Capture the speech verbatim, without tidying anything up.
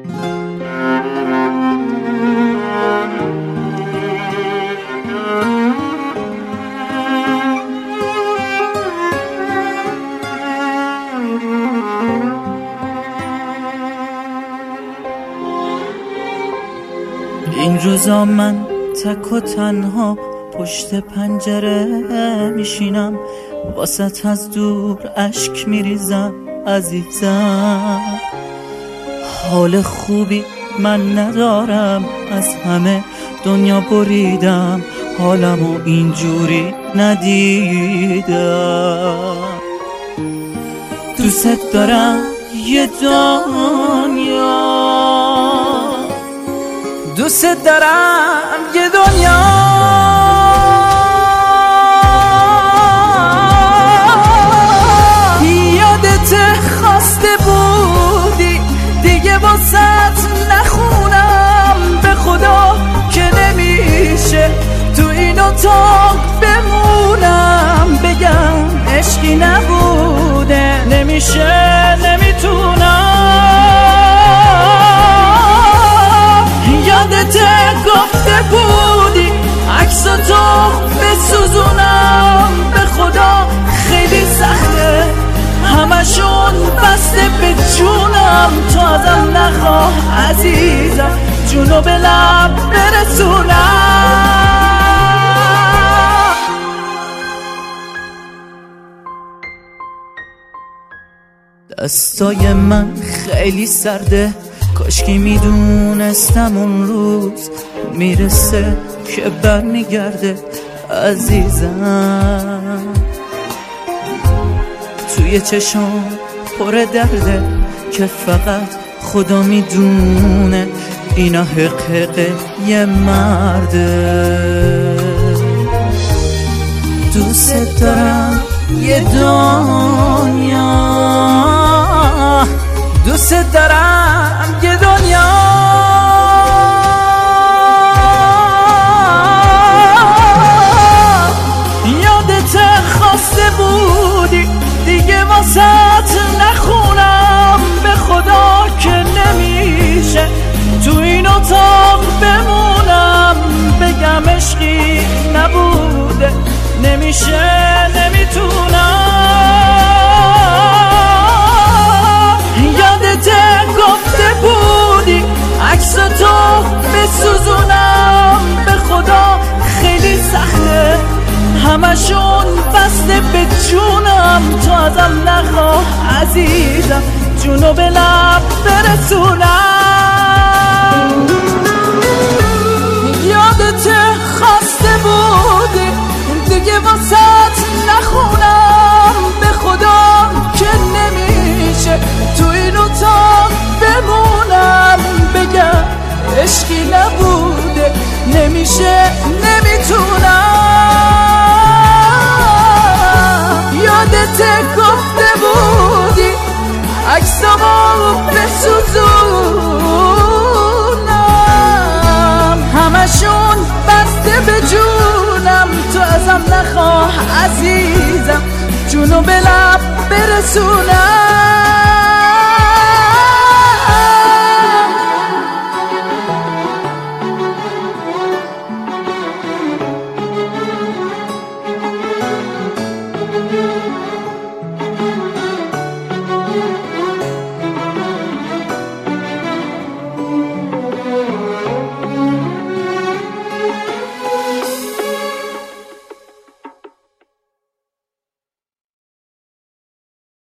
این روزا من تک و تنها پشت پنجره میشینم، واسط از دور اشک میریزم عزیزم. حال خوبی من ندارم، از همه دنیا بریدم، حالمو اینجوری ندیدم. دوست دارم یه دنیا، دوست دارم یه دنیا یادت خواسته بودی دیگه واسط نخونم، به خدا که نمیشه تو این اتاق بمونم، بگم عشقی نبوده، نمیشه نمیتونم. یادت گفته بودی عکساتو بسوزونم، به خدا خیلی سخته همشون بسته به جونم، تو ازم نخواه عزیزم جونو به لب برسونم. دستای من خیلی سرده، کاشکی میدونستم اون روز میرسه که بر میگرده عزیزم. توی چشم پر درده که فقط خدا میدونه اینا حقیقه یه مرده. دوست دارم یه دنیا، دوست دارم یه دنیا یادت خواسته بودی دیگه واسط نخونم، به خدا که نمیشه تو این اتاق بمونم، بگم عشقی نبوده، نمیشه نمیتونم. یادت گفته بودی عکساتو بسوزونم، به خدا خیلی سخته همشون بسته به جونم، تو ازم نخواه عزیزم جونو به لب برسونم. یادت خواسته بودی دیگه واسط نخونم، به خدا که نمیشه تو این اتاق بمونم، بگم عشقی نبوده، نمیشه نمیتونم. یادت گفته بودی عکسامو بسوزونم، همشون بسته به جونم، تو ازم نخواه عزیزم جونو به لب برسونم.